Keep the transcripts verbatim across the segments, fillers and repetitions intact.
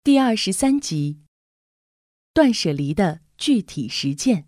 第二十三集，断舍离的具体实践。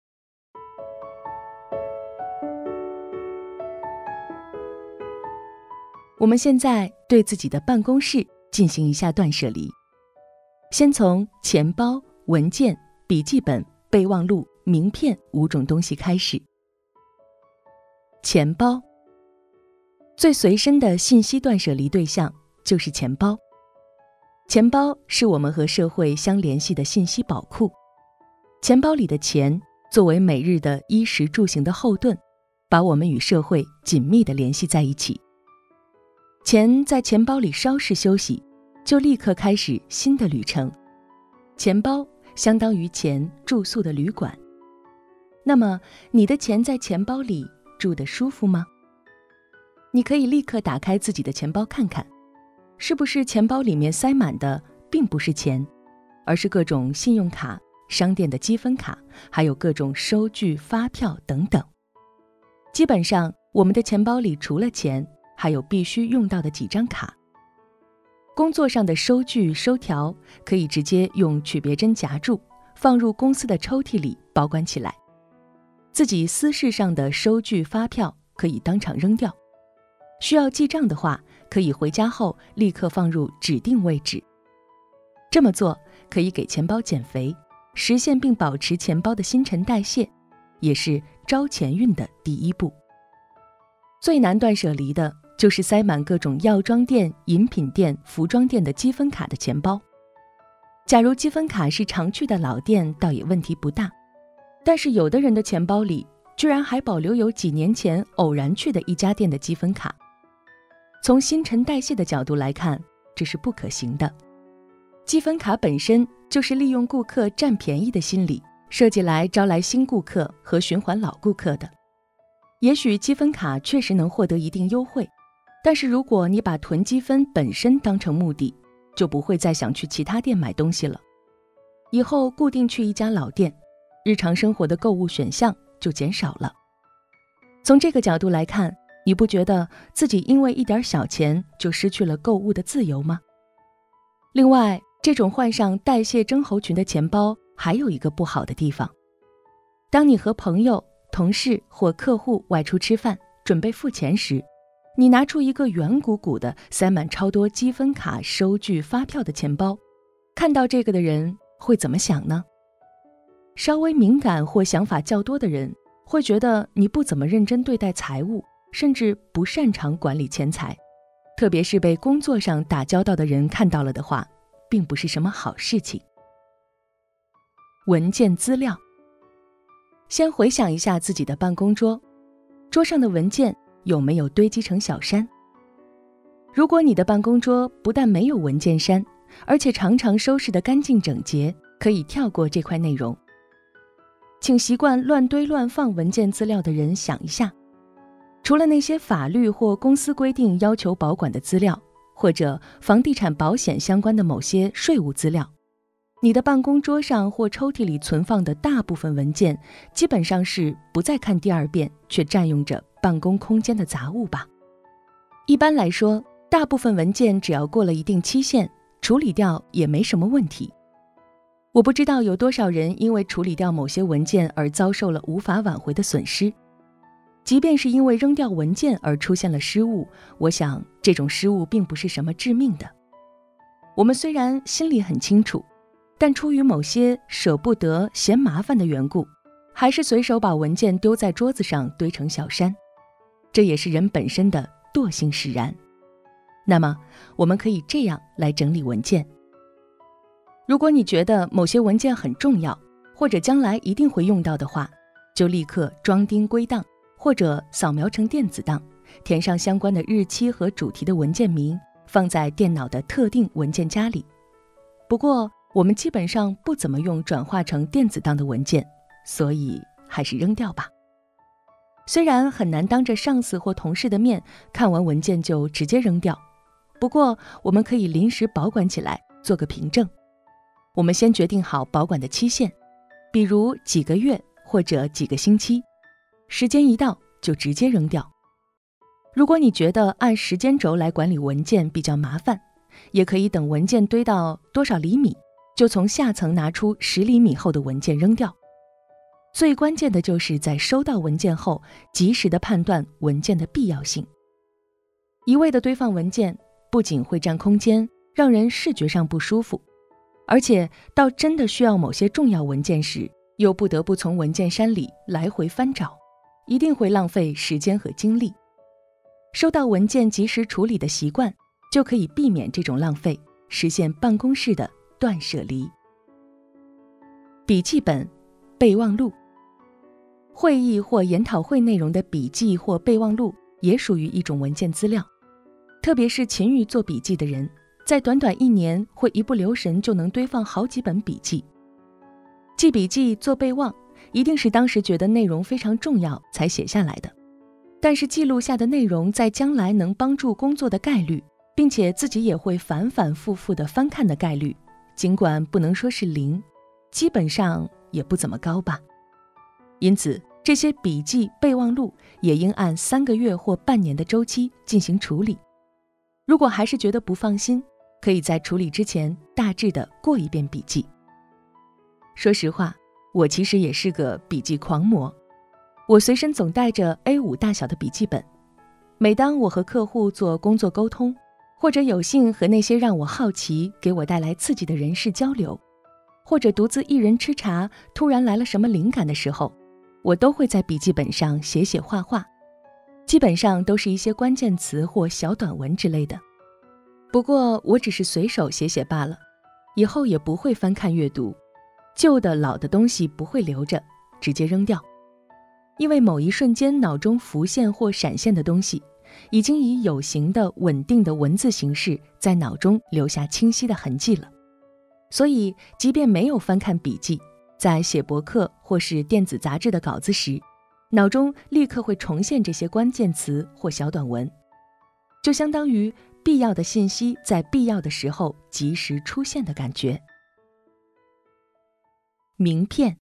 我们现在对自己的办公室进行一下断舍离，先从钱包、文件、笔记本、备忘录、名片五种东西开始。钱包，最随身的信息断舍离对象就是钱包。钱包是我们和社会相联系的信息宝库，钱包里的钱作为每日的衣食住行的后盾，把我们与社会紧密地联系在一起。钱在钱包里稍事休息，就立刻开始新的旅程。钱包相当于钱住宿的旅馆。那么，你的钱在钱包里住得舒服吗？你可以立刻打开自己的钱包看看，是不是钱包里面塞满的并不是钱，而是各种信用卡、商店的积分卡，还有各种收据、发票等等。基本上，我们的钱包里除了钱，还有必须用到的几张卡。工作上的收据、收条可以直接用曲别针夹住，放入公司的抽屉里保管起来。自己私事上的收据、发票可以当场扔掉。需要记账的话，可以回家后立刻放入指定位置。这么做可以给钱包减肥，实现并保持钱包的新陈代谢，也是招钱运的第一步。最难断舍离的就是塞满各种药妆店、饮品店、服装店的积分卡的钱包。假如积分卡是常去的老店，倒也问题不大，但是有的人的钱包里居然还保留有几年前偶然去的一家店的积分卡。从新陈代谢的角度来看，这是不可行的。积分卡本身就是利用顾客占便宜的心理，设计来招来新顾客和循环老顾客的。也许积分卡确实能获得一定优惠，但是如果你把囤积分本身当成目的，就不会再想去其他店买东西了。以后固定去一家老店，日常生活的购物选项就减少了。从这个角度来看，你不觉得自己因为一点小钱就失去了购物的自由吗？另外，这种换上代谢症候群的钱包还有一个不好的地方。当你和朋友、同事或客户外出吃饭，准备付钱时，你拿出一个圆鼓鼓的塞满超多积分卡、收据、发票的钱包，看到这个的人会怎么想呢？稍微敏感或想法较多的人会觉得你不怎么认真对待财务，甚至不擅长管理钱财，特别是被工作上打交道的人看到了的话，并不是什么好事情。文件资料，先回想一下自己的办公桌，桌上的文件有没有堆积成小山？如果你的办公桌不但没有文件山，而且常常收拾得干净整洁，可以跳过这块内容。请习惯乱堆乱放文件资料的人想一下，除了那些法律或公司规定要求保管的资料，或者房地产保险相关的某些税务资料，你的办公桌上或抽屉里存放的大部分文件，基本上是不再看第二遍却占用着办公空间的杂物吧。一般来说，大部分文件只要过了一定期限，处理掉也没什么问题。我不知道有多少人因为处理掉某些文件而遭受了无法挽回的损失。即便是因为扔掉文件而出现了失误，我想这种失误并不是什么致命的。我们虽然心里很清楚，但出于某些舍不得、嫌麻烦的缘故，还是随手把文件丢在桌子上堆成小山，这也是人本身的惰性使然。那么，我们可以这样来整理文件。如果你觉得某些文件很重要，或者将来一定会用到的话，就立刻装订归档，或者扫描成电子档，填上相关的日期和主题的文件名，放在电脑的特定文件夹里。不过，我们基本上不怎么用转化成电子档的文件，所以还是扔掉吧。虽然很难当着上司或同事的面看完文件就直接扔掉，不过我们可以临时保管起来，做个凭证。我们先决定好保管的期限，比如几个月或者几个星期，时间一到就直接扔掉。如果你觉得按时间轴来管理文件比较麻烦， 也可以等文件堆到多少厘米，就从下层拿出十厘米厚的文件扔掉。最关键的就是在收到文件后，及时地判断文件的必要性。一味地堆放文件，不仅会占空间，让人视觉上不舒服，而且到真的需要某些重要文件时，又不得不从文件山里来回翻找，一定会浪费时间和精力。收到文件及时处理的习惯，就可以避免这种浪费，实现办公室的断舍离。笔记本、备忘录。会议或研讨会内容的笔记或备忘录也属于一种文件资料，特别是勤于做笔记的人，在短短一年会一不留神就能堆放好几本笔记。记笔记、做备忘，一定是当时觉得内容非常重要才写下来的，但是记录下的内容在将来能帮助工作的概率，并且自己也会反反复复地翻看的概率，尽管不能说是零，基本上也不怎么高吧。因此，这些笔记、备忘录也应按三个月或半年的周期进行处理。如果还是觉得不放心，可以在处理之前大致的过一遍笔记。说实话，我其实也是个笔记狂魔，我随身总带着 A 五 大小的笔记本。每当我和客户做工作沟通，或者有幸和那些让我好奇、给我带来刺激的人士交流，或者独自一人吃茶，突然来了什么灵感的时候，我都会在笔记本上写写画画，基本上都是一些关键词或小短文之类的。不过我只是随手写写罢了，以后也不会翻看阅读，旧的老的东西不会留着，直接扔掉。因为某一瞬间脑中浮现或闪现的东西，已经以有形的稳定的文字形式在脑中留下清晰的痕迹了。所以即便没有翻看笔记，在写博客或是电子杂志的稿子时，脑中立刻会重现这些关键词或小短文，就相当于必要的信息在必要的时候及时出现的感觉。名片。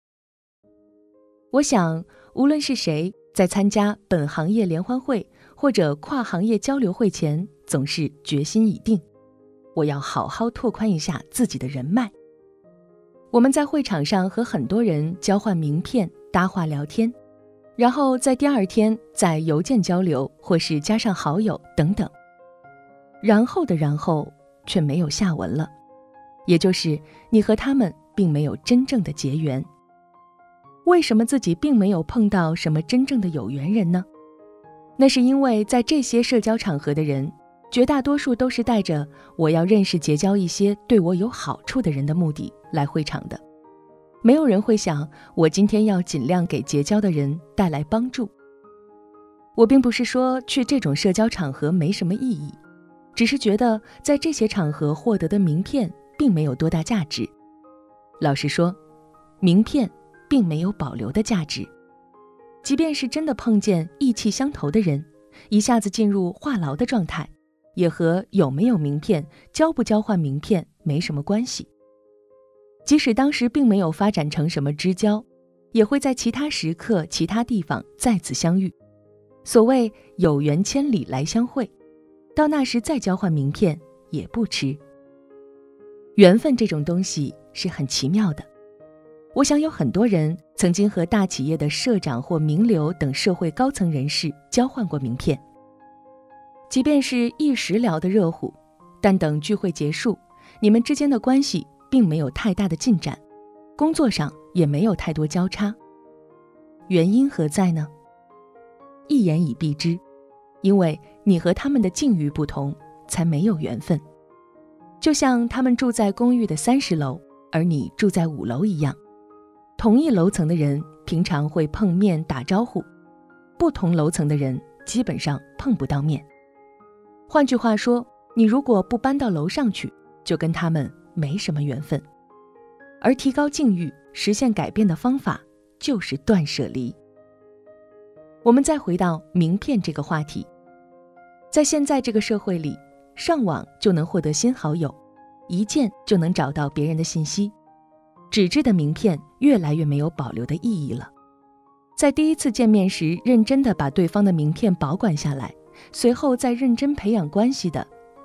我想，无论是谁在参加本行业联欢会或者跨行业交流会前，总是决心已定，我要好好拓宽一下自己的人脉。我们在会场上和很多人交换名片、搭话聊天，然后在第二天在邮件交流或是加上好友等等。然后的然后却没有下文了，也就是你和他们并没有真正的结缘。为什么自己并没有碰到什么真正的有缘人呢？那是因为在这些社交场合的人，绝大多数都是带着我要认识结交一些对我有好处的人的目的来会场的。没有人会想，我今天要尽量给结交的人带来帮助。我并不是说去这种社交场合没什么意义，只是觉得在这些场合获得的名片并没有多大价值。老实说，名片并没有保留的价值。即便是真的碰见意气相投的人，一下子进入话痨的状态，也和有没有名片、交不交换名片没什么关系。即使当时并没有发展成什么知交，也会在其他时刻、其他地方再次相遇。所谓有缘千里来相会，到那时再交换名片也不迟。缘分这种东西是很奇妙的。我想有很多人曾经和大企业的社长或名流等社会高层人士交换过名片。即便是一时聊得热乎，但等聚会结束，你们之间的关系并没有太大的进展，工作上也没有太多交叉。原因何在呢？一言以蔽之，因为你和他们的境遇不同，才没有缘分。就像他们住在公寓的三十楼，而你住在五楼一样。同一楼层的人平常会碰面打招呼，不同楼层的人基本上碰不到面。换句话说，你如果不搬到楼上去，就跟他们没什么缘分。而提高境遇、实现改变的方法就是断舍离。我们再回到名片这个话题，在现在这个社会里，上网就能获得新好友，一键就能找到别人的信息。纸质的名片越来越没有保留的意义了。在第一次见面时认真地把对方的名片保管下来，随后再认真培养关系的，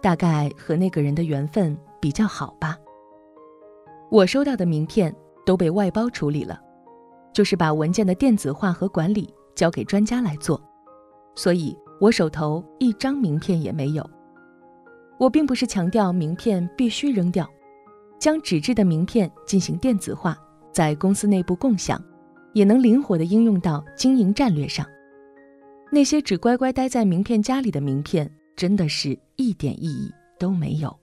大概和那个人的缘分比较好吧。我收到的名片都被外包处理了，就是把文件的电子化和管理交给专家来做，所以我手头一张名片也没有。我并不是强调名片必须扔掉，将纸质的名片进行电子化，在公司内部共享，也能灵活地应用到经营战略上。那些只乖乖待在名片夹里的名片，真的是一点意义都没有。